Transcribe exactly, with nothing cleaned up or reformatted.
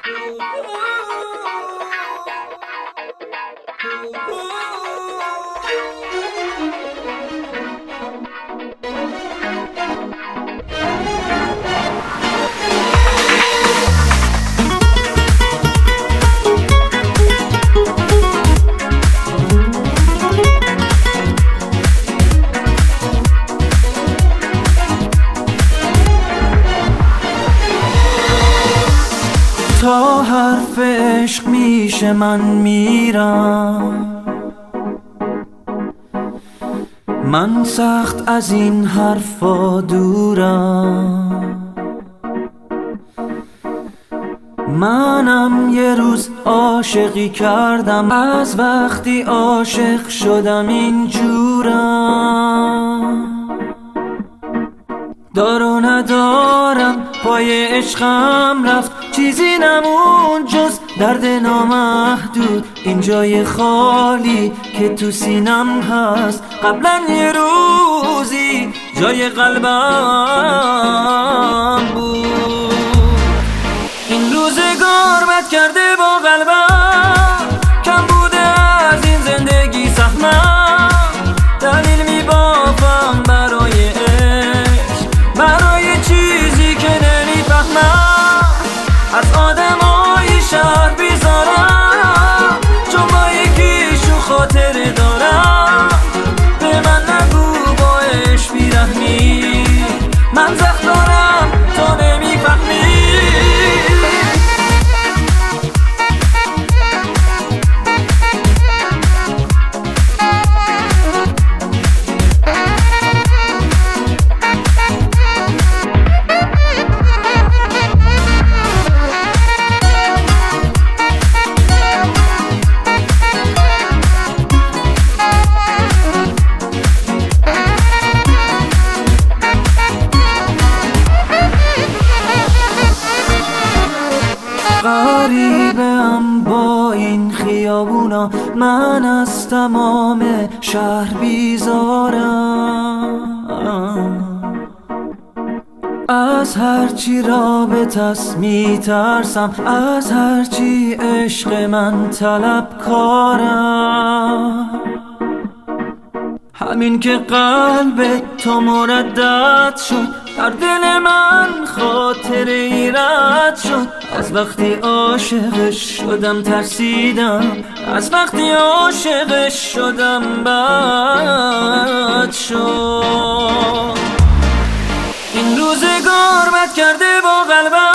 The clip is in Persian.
تا حرف عشق میشه من میرم، من سخت از این حرفا دورم. منم یه روز عاشقی کردم، از وقتی عاشق شدم اینجورم. دار و ندارم پای عشقم رفت، چیزی نمون جز درد نامحدود. این جای خالی که تو سینم هست، قبلا یه روزی جای قلبم بود. این روزگار بد کرده با قلبم، کم بوده از این زندگی سهمم. دلیل میبافم برای عشق، برای چیزی که نمیفهمم. از آدمای شهر بیزارم، چون با یکیشون خاطره دارم. به من نگو با عشق بیرحمی، من زخم دارم تو نمیفهمی. غریبم با این خیابونا، من از تمام شهر بیزارم. از هرچی رابطه‌ست میترسم، از هرچی عشق من طلبکارم. همین که قلب تو مردد شد، در دل من خاطره ای رد شد. از وقتی عاشقش شدم ترسیدم، از وقتی عاشقش شدم بد شد. این روزگار بد کرده با قلبم،